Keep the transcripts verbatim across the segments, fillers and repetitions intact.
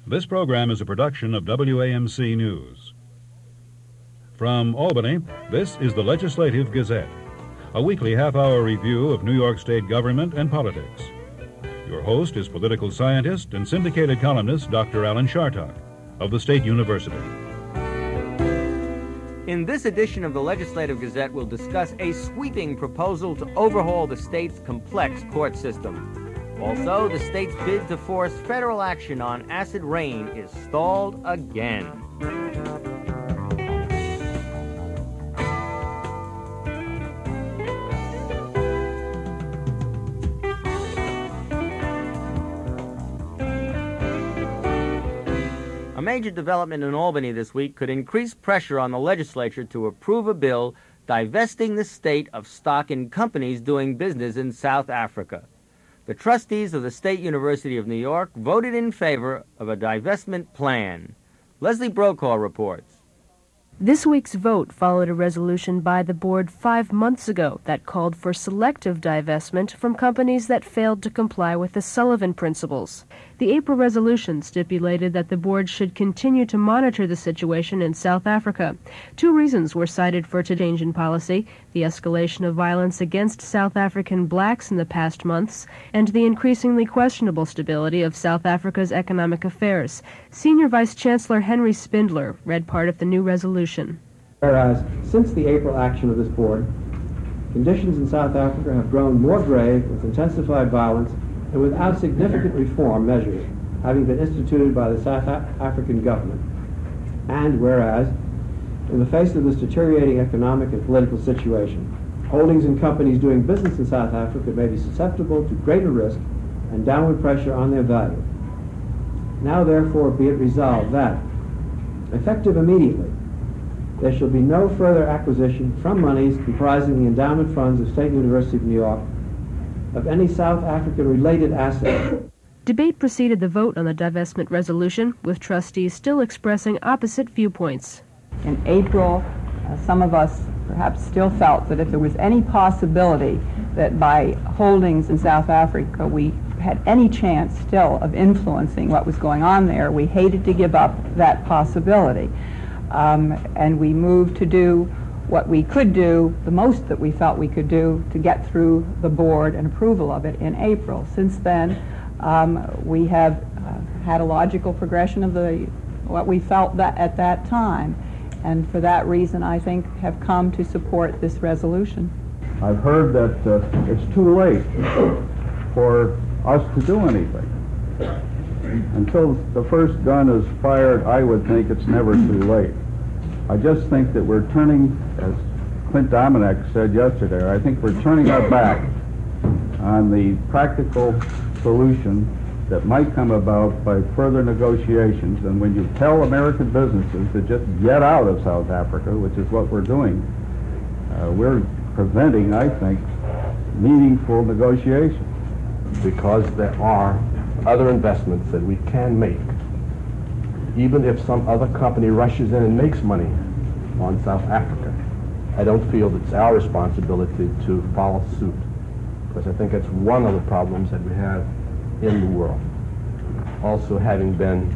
This program is a production of W A M C News. From Albany, this is the Legislative Gazette, a weekly half-hour review of New York State government and politics. Your host is political scientist and syndicated columnist Doctor Alan Chartock of the State University. In this edition of the Legislative Gazette, we'll discuss a sweeping proposal to overhaul the state's complex court system. Also, the state's bid to force federal action on acid rain is stalled again. A major development in Albany this week could increase pressure on the legislature to approve a bill divesting the state of stock in companies doing business in South Africa. The trustees of the State University of New York voted in favor of a divestment plan. Leslie Brokaw reports. This week's vote followed a resolution by the board five months ago that called for selective divestment from companies that failed to comply with the Sullivan principles. The April resolution stipulated that the board should continue to monitor the situation in South Africa. Two reasons were cited for to change in policy: the escalation of violence against South African blacks in the past months, and the increasingly questionable stability of South Africa's economic affairs. Senior Vice Chancellor Henry Spindler read part of the new resolution. Whereas, since the April action of this board, conditions in South Africa have grown more grave with intensified violence and without significant reform measures having been instituted by the South African government. And whereas, in the face of this deteriorating economic and political situation, holdings in companies doing business in South Africa may be susceptible to greater risk and downward pressure on their value. Now therefore be it resolved that, effective immediately, there shall be no further acquisition from monies comprising the endowment funds of State University of New York of any South African-related asset. Debate preceded the vote on the divestment resolution, with trustees still expressing opposite viewpoints. In April, uh, some of us perhaps still felt that if there was any possibility that by holdings in South Africa we had any chance still of influencing what was going on there, we hated to give up that possibility. Um, and we moved to do what we could do, the most that we felt we could do, to get through the board and approval of it in April. Since then, um, we have uh, had a logical progression of the what we felt that at that time, and for that reason, I think, have come to support this resolution. I've heard that uh, it's too late for us to do anything. Until the first gun is fired, I would think it's never too late. I just think that we're turning, as Clint Dominic said yesterday, I think we're turning our back on the practical solution that might come about by further negotiations. And when you tell American businesses to just get out of South Africa, which is what we're doing, uh, we're preventing, I think, meaningful negotiations. Because there are other investments that we can make. Even if some other company rushes in and makes money on South Africa, I don't feel it's our responsibility to follow suit, because I think it's one of the problems that we have in the world. Also, having been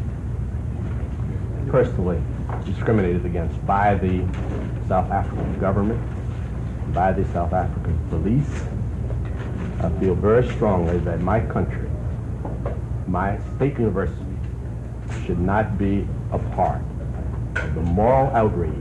personally discriminated against by the South African government, by the South African police, I feel very strongly that my country, my state university, should not be a part of the moral outrage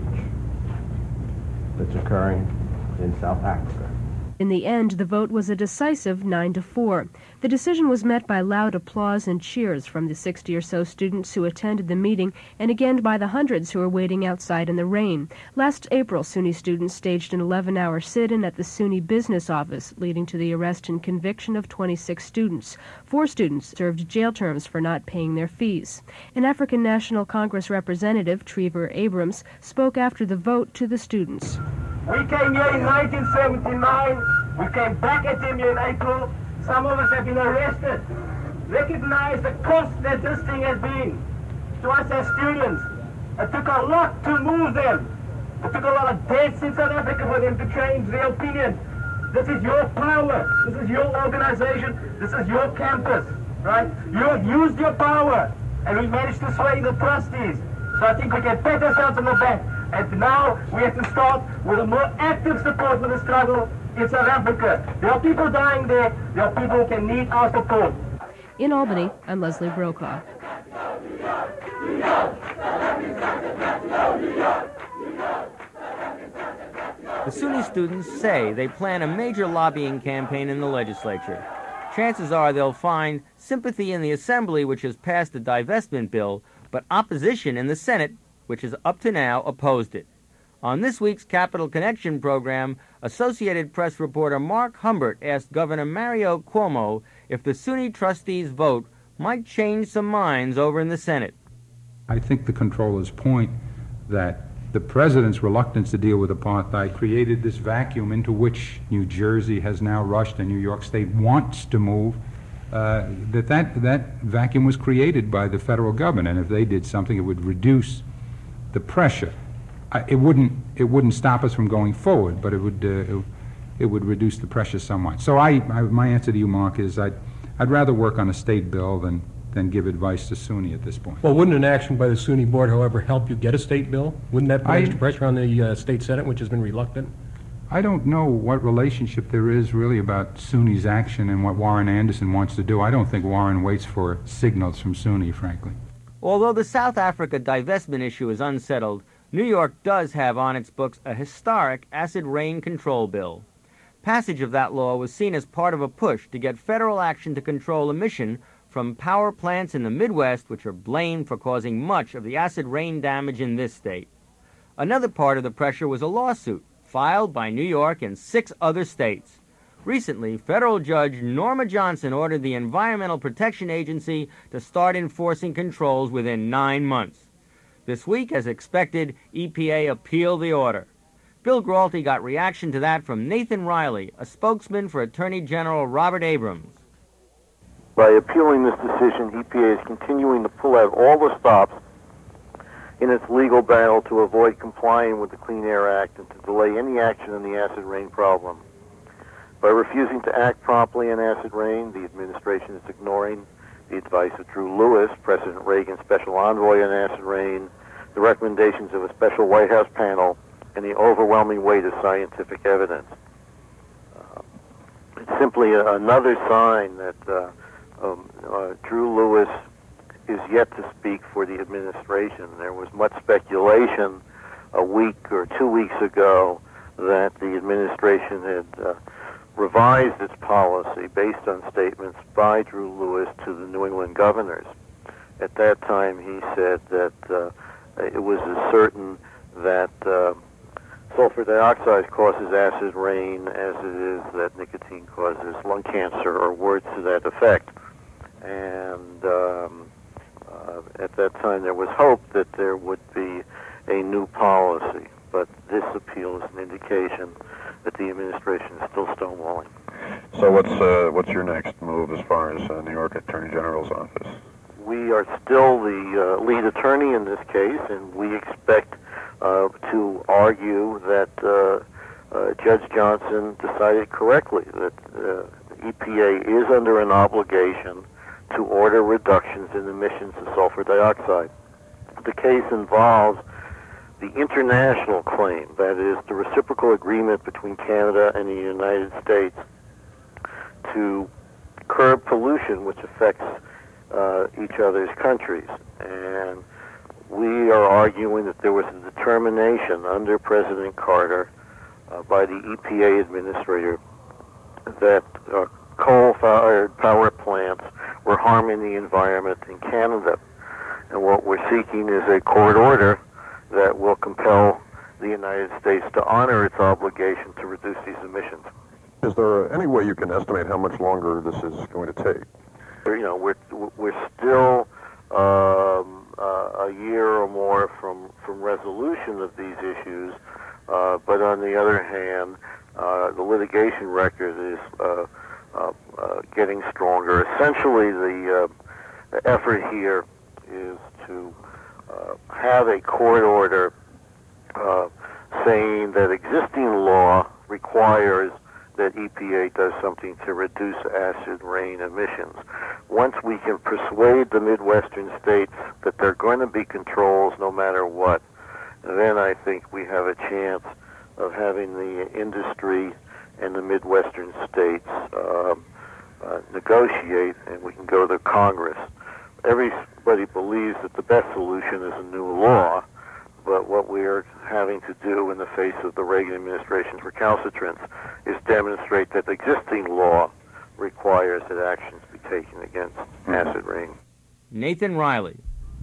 that's occurring in South Africa. In the end, the vote was a decisive nine to four. The decision was met by loud applause and cheers from the sixty or so students who attended the meeting, and again by the hundreds who were waiting outside in the rain. Last April, SUNY students staged an eleven-hour sit-in at the SUNY business office, leading to the arrest and conviction of twenty-six students. Four students served jail terms for not paying their fees. An African National Congress representative, Trevor Abrams, spoke after the vote to the students. We came here in nineteen seventy-nine. We came back at him here in April. Some of us have been arrested. Recognize the cost that this thing has been to us as students. It took a lot to move them. It took a lot of deaths in South Africa for them to change their opinion. This is your power. This is your organization. This is your campus, right? You have used your power. and we managed to sway the trustees. So I think we can pat ourselves on the back. And now we have to start with a more active support for the struggle in South Africa. There are people dying there. There are people who can need our support. In Albany, I'm Leslie Brokaw. The SUNY students say they plan a major lobbying campaign in the legislature. Chances are they'll find sympathy in the Assembly, which has passed the divestment bill, but opposition in the Senate, which has up to now opposed it. On this week's Capital Connection program, Associated Press reporter Mark Humbert asked Governor Mario Cuomo if the SUNY trustees' vote might change some minds over in the Senate. I think the controller's point that the president's reluctance to deal with apartheid created this vacuum into which New Jersey has now rushed and New York State wants to move, uh, that, that that vacuum was created by the federal government, and if they did something, it would reduce the pressure. I, it wouldn't it wouldn't stop us from going forward, but it would uh, it, it would reduce the pressure somewhat. So I, I my answer to you, Mark, is I'd I'd rather work on a state bill than than give advice to SUNY at this point. Well, wouldn't an action by the SUNY board, however, help you get a state bill? Wouldn't that put I, extra pressure on the uh, state Senate, which has been reluctant? I don't know what relationship there is really about SUNY's action and what Warren Anderson wants to do. I don't think Warren waits for signals from SUNY, frankly. Although the South Africa divestment issue is unsettled, New York does have on its books a historic acid rain control bill. Passage of that law was seen as part of a push to get federal action to control emission from power plants in the Midwest, which are blamed for causing much of the acid rain damage in this state. Another part of the pressure was a lawsuit filed by New York and six other states. Recently, federal judge Norma Johnson ordered the Environmental Protection Agency to start enforcing controls within nine months. This week, as expected, E P A appealed the order. Bill Gralty got reaction to that from Nathan Riley, a spokesman for Attorney General Robert Abrams. By appealing this decision, E P A is continuing to pull out all the stops in its legal battle to avoid complying with the Clean Air Act and to delay any action on the acid rain problem. By refusing to act promptly on acid rain, the administration is ignoring the advice of Drew Lewis, President Reagan's special envoy on acid rain, the recommendations of a special White House panel, and the overwhelming weight of scientific evidence. Uh, it's simply a, another sign that uh, um, uh, Drew Lewis is yet to speak for the administration. There was much speculation a week or two weeks ago that the administration had uh, revised its policy based on statements by Drew Lewis to the New England governors. At that time, he said that uh, it was as certain that uh, sulfur dioxide causes acid rain as it is that nicotine causes lung cancer, or words to that effect. And um, uh, at that time, there was hope that there would be a new policy. But this appeal is an indication that the administration is still stonewalling. So what's uh, what's your next move as far as uh, New York Attorney General's office? We are still the uh, lead attorney in this case, and we expect uh, to argue that uh, uh, Judge Johnson decided correctly, that uh, E P A is under an obligation to order reductions in emissions of sulfur dioxide. The case involves the international claim, that is, the reciprocal agreement between Canada and the United States to curb pollution which affects uh, each other's countries. And we are arguing that there was a determination under President Carter uh, by the E P A administrator that uh, coal-fired power plants were harming the environment in Canada. And what we're seeking is a court order that will compel the United States to honor its obligation to reduce these emissions. Is there any way you can estimate how much longer this is going to take? You know, we're we're still um, uh, a year or more from from resolution of these issues, uh, but on the other hand, uh, the litigation record is uh, uh, uh, getting stronger. Essentially, the, uh, the effort here is to Uh, have a court order uh, saying that existing law requires that E P A does something to reduce acid rain emissions. Once we can persuade the Midwestern states that there are going to be controls no matter what, then I think we have a chance of having the industry and the Midwestern states uh, uh, negotiate, and we can go to Congress. Everybody believes that the best solution is a new law, but what we are having to do in the face of the Reagan administration's recalcitrance is demonstrate that the existing law requires that actions be taken against mm-hmm. acid rain. Nathan Riley.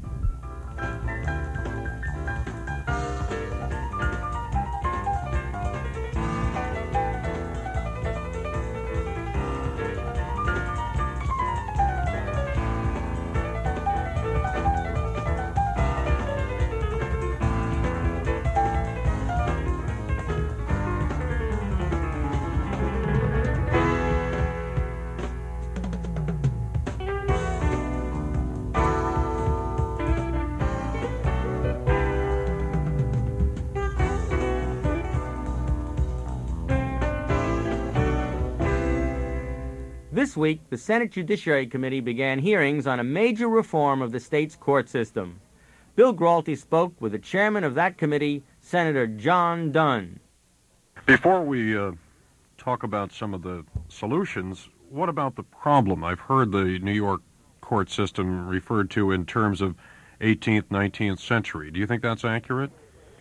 This week, the Senate Judiciary Committee began hearings on a major reform of the state's court system. Bill Gralty spoke with the chairman of that committee, Senator John Dunn. Before we uh, talk about some of the solutions, what about the problem? I've heard the New York court system referred to in terms of eighteenth, nineteenth century. Do you think that's accurate?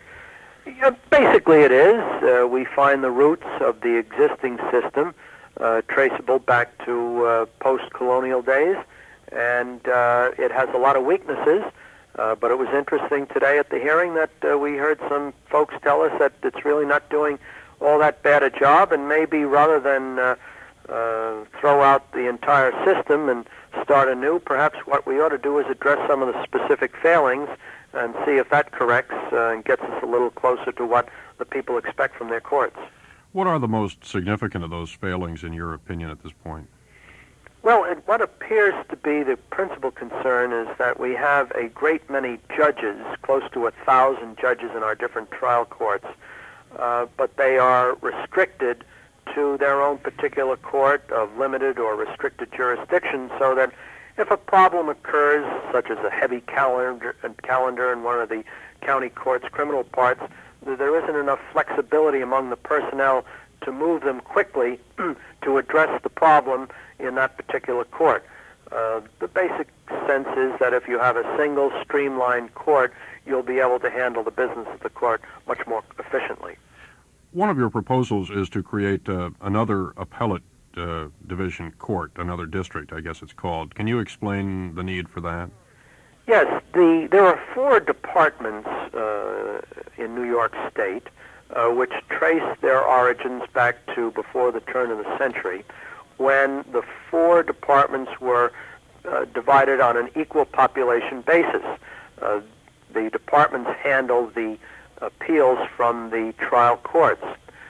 Yeah, basically it is. Uh, we find the roots of the existing system Uh, traceable back to uh, post-colonial days, and uh, it has a lot of weaknesses, uh, but it was interesting today at the hearing that uh, we heard some folks tell us that it's really not doing all that bad a job, and maybe rather than uh, uh, throw out the entire system and start anew, perhaps what we ought to do is address some of the specific failings and see if that corrects uh, and gets us a little closer to what the people expect from their courts. What are the most significant of those failings, in your opinion, at this point? Well, it, what appears to be the principal concern is that we have a great many judges, close to a thousand judges in our different trial courts, uh, but they are restricted to their own particular court of limited or restricted jurisdiction, so that if a problem occurs, such as a heavy calendar, calendar in one of the county court's criminal parts, there isn't enough flexibility among the personnel to move them quickly to address the problem in that particular court. Uh, the basic sense is that if you have a single streamlined court, you'll be able to handle the business of the court much more efficiently. One of your proposals is to create uh, another appellate uh, division court, another district, I guess it's called. Can you explain the need for that? Yes, the, there are four departments uh, in New York State uh, which trace their origins back to before the turn of the century, when the four departments were uh, divided on an equal population basis. Uh, the departments handled the appeals from the trial courts.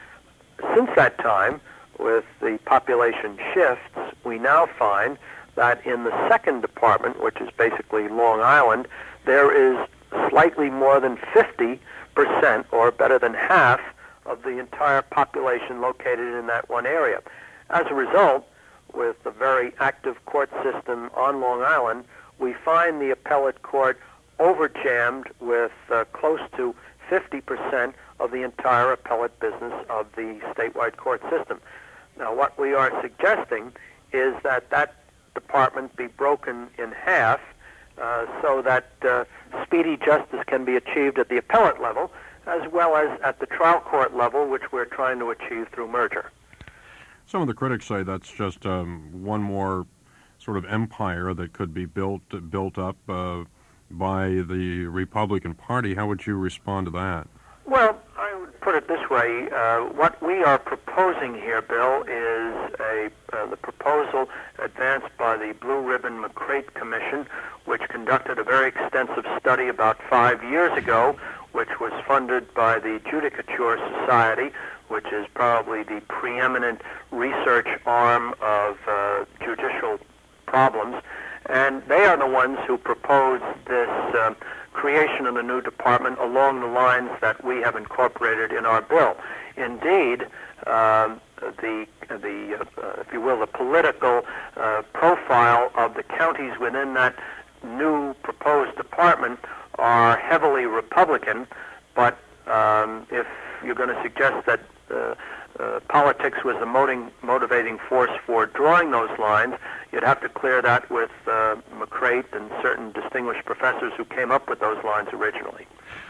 Since that time, with the population shifts, we now find that in the second department, which is basically Long Island, there is slightly more than fifty percent, or better than half, of the entire population located in that one area. As a result, with the very active court system on Long Island, we find the appellate court overjammed with uh, close to fifty percent of the entire appellate business of the statewide court system. Now, what we are suggesting is that that department be broken in half uh, so that uh, speedy justice can be achieved at the appellate level as well as at the trial court level, which we're trying to achieve through merger. Some of the critics say that's just um, one more sort of empire that could be built built up uh, by the Republican Party. How would you respond to that? Well, I would put it this way. Uh, what we are proposing here, Bill, is a uh, the proposal advanced by the Blue Ribbon McCrate Commission, which conducted a very extensive study about five years ago, which was funded by the Judicature Society, which is probably the preeminent research arm of uh, judicial problems. And they are the ones who proposed this uh, creation of the new department along the lines that we have incorporated in our bill. Indeed, uh, the, the uh, if you will, the political uh, profile of the counties within that new proposed department are heavily Republican, but um, if you're going to suggest that uh, uh, politics was the moting, motivating force for drawing those lines, you'd have to clear that with uh, McCrate and certain distinguished professors who came up with those lines originally.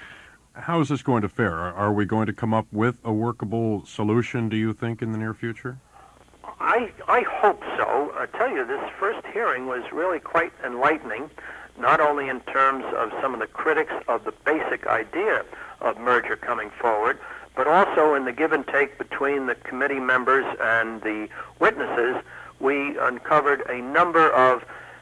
How is this going to fare? Are, are we going to come up with a workable solution, do you think, in the near future? I, I hope so. I tell you, this first hearing was really quite enlightening, not only in terms of some of the critics of the basic idea of merger coming forward, but also in the give and take between the committee members and the witnesses. We uncovered a number of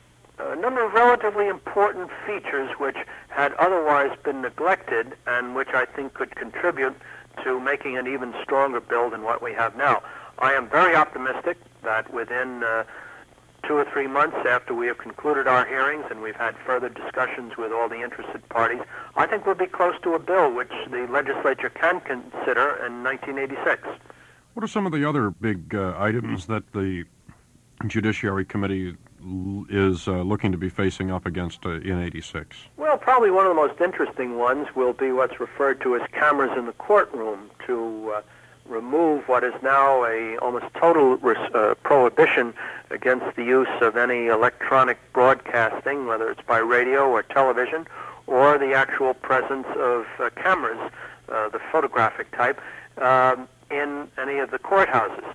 a number of relatively important features which had otherwise been neglected and which I think could contribute to making an even stronger bill than what we have now. I am very optimistic that within uh, two or three months after we have concluded our hearings and we've had further discussions with all the interested parties, I think we'll be close to a bill which the legislature can consider in nineteen eighty-six. What are some of the other big uh, items that the Judiciary Committee l- is uh, looking to be facing up against uh, in eighty-six? Well, probably one of the most interesting ones will be what's referred to as cameras in the courtroom, to uh, remove what is now a almost total res- uh, prohibition against the use of any electronic broadcasting, whether it's by radio or television, or the actual presence of uh, cameras, uh, the photographic type, um, in any of the courthouses.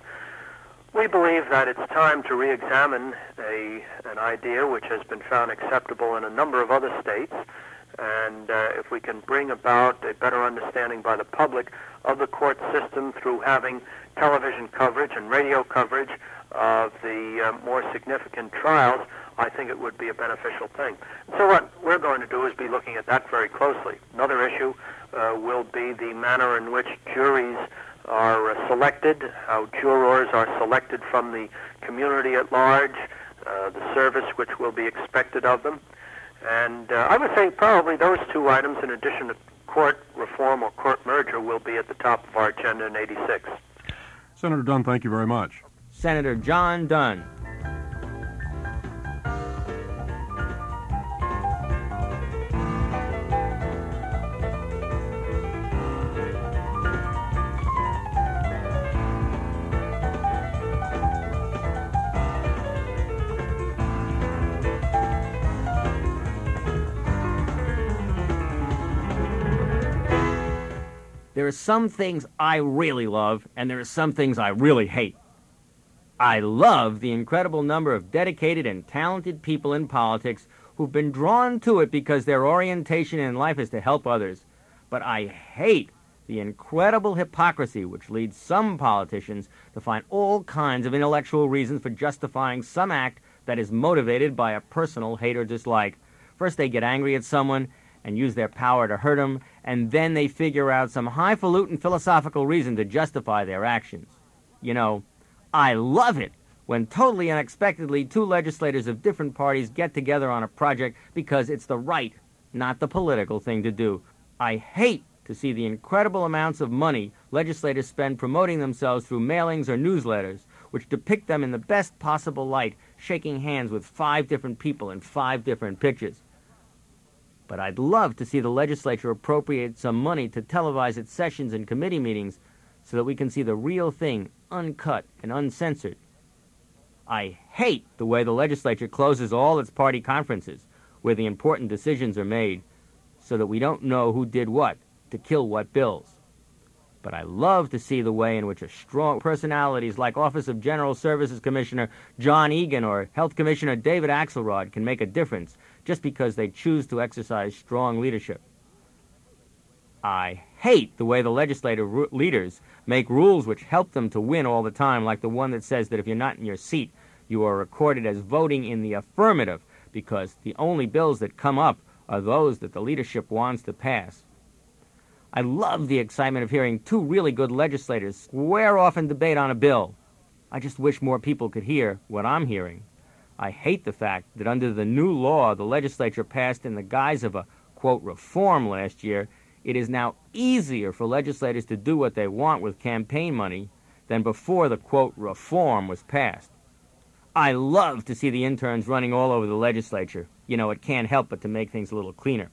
We believe that it's time to re-examine a, an idea which has been found acceptable in a number of other states, and uh, if we can bring about a better understanding by the public of the court system through having television coverage and radio coverage of the uh, more significant trials, I think it would be a beneficial thing. So what we're going to do is be looking at that very closely. Another issue uh, will be the manner in which juries are uh, selected, how jurors are selected from the community at large, uh, the service which will be expected of them. And uh, I would say probably those two items, in addition to court reform or court merger, will be at the top of our agenda in eighty-six. Senator Dunn, thank you very much. Senator John Dunn. There are some things I really love, and there are some things I really hate. I love the incredible number of dedicated and talented people in politics who've been drawn to it because their orientation in life is to help others. But I hate the incredible hypocrisy which leads some politicians to find all kinds of intellectual reasons for justifying some act that is motivated by a personal hate or dislike. First they get angry at someone and use their power to hurt them, and then they figure out some highfalutin philosophical reason to justify their actions. You know, I love it when totally unexpectedly two legislators of different parties get together on a project because it's the right, not the political thing to do. I hate to see the incredible amounts of money legislators spend promoting themselves through mailings or newsletters, which depict them in the best possible light, shaking hands with five different people in five different pictures. But I'd love to see the legislature appropriate some money to televise its sessions and committee meetings so that we can see the real thing, uncut and uncensored. I hate the way the legislature closes all its party conferences, where the important decisions are made, so that we don't know who did what to kill what bills. But I love to see the way in which a strong personalities like Office of General Services Commissioner John Egan or Health Commissioner David Axelrod can make a difference just because they choose to exercise strong leadership. I hate the way the legislative ru- leaders make rules which help them to win all the time, like the one that says that if you're not in your seat, you are recorded as voting in the affirmative, because the only bills that come up are those that the leadership wants to pass. I love the excitement of hearing two really good legislators square off and debate on a bill. I just wish more people could hear what I'm hearing. I hate the fact that under the new law the legislature passed in the guise of a, quote, reform last year, it is now easier for legislators to do what they want with campaign money than before the, quote, reform was passed. I love to see the interns running all over the legislature. You know, it can't help but to make things a little cleaner.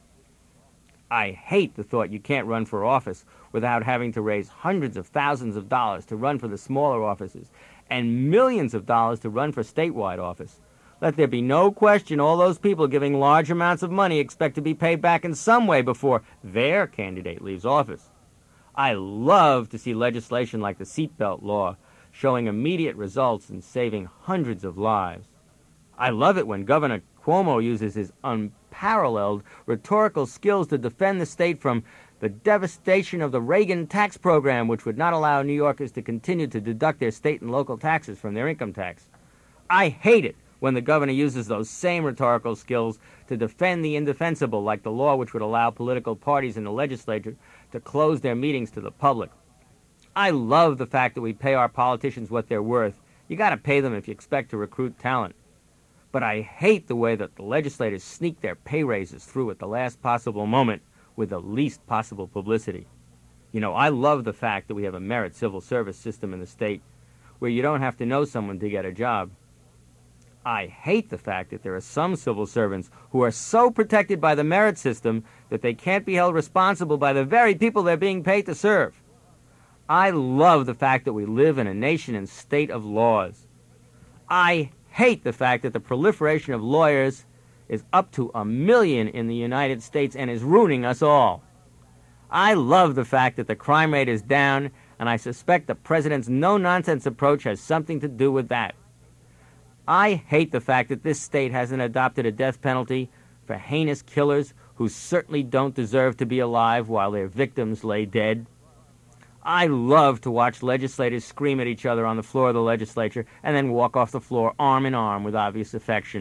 I hate the thought you can't run for office without having to raise hundreds of thousands of dollars to run for the smaller offices and millions of dollars to run for statewide office. Let there be no question all those people giving large amounts of money expect to be paid back in some way before their candidate leaves office. I love to see legislation like the seatbelt law showing immediate results and saving hundreds of lives. I love it when Governor Cuomo uses his unparalleled rhetorical skills to defend the state from the devastation of the Reagan tax program, which would not allow New Yorkers to continue to deduct their state and local taxes from their income tax. I hate it when the governor uses those same rhetorical skills to defend the indefensible, like the law which would allow political parties in the legislature to close their meetings to the public. I love the fact that we pay our politicians what they're worth. You got to pay them if you expect to recruit talent. But I hate the way that the legislators sneak their pay raises through at the last possible moment with the least possible publicity. You know, I love the fact that we have a merit civil service system in the state where you don't have to know someone to get a job. I hate the fact that there are some civil servants who are so protected by the merit system that they can't be held responsible by the very people they're being paid to serve. I love the fact that we live in a nation and state of laws. I hate the fact that the proliferation of lawyers is up to a million in the United States and is ruining us all. I love the fact that the crime rate is down, and I suspect the president's no-nonsense approach has something to do with that. I hate the fact that this state hasn't adopted a death penalty for heinous killers who certainly don't deserve to be alive while their victims lay dead. I love to watch legislators scream at each other on the floor of the legislature and then walk off the floor arm in arm with obvious affection.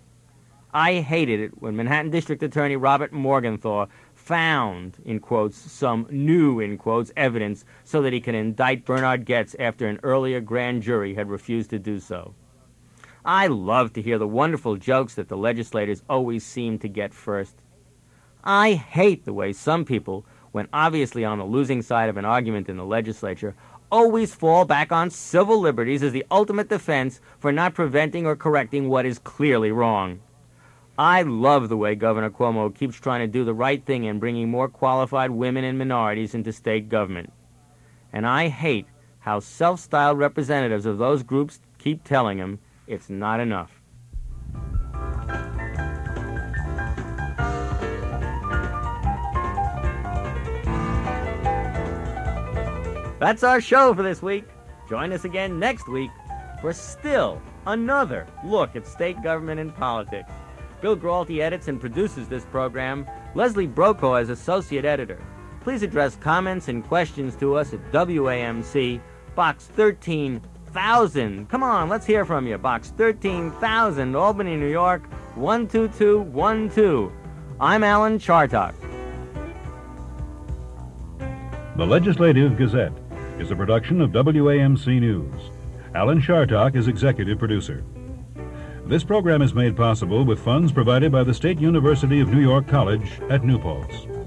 I hated it when Manhattan District Attorney Robert Morgenthau found, in quotes, some new, in quotes, evidence so that he could indict Bernard Goetz after an earlier grand jury had refused to do so. I love to hear the wonderful jokes that the legislators always seem to get first. I hate the way some people, when obviously on the losing side of an argument in the legislature, always fall back on civil liberties as the ultimate defense for not preventing or correcting what is clearly wrong. I love the way Governor Cuomo keeps trying to do the right thing in bringing more qualified women and minorities into state government. And I hate how self-styled representatives of those groups keep telling him it's not enough. That's our show for this week. Join us again next week for still another look at state government and politics. Bill Gralty edits and produces this program. Leslie Brokaw is associate editor. Please address comments and questions to us at W A M C, Box thirteen thousand. Come on, let's hear from you. Box thirteen thousand, Albany, New York, one two two one two. I'm Alan Chartock. The Legislative Gazette is a production of W A M C News. Alan Chartock is executive producer. This program is made possible with funds provided by the State University of New York College at New Paltz.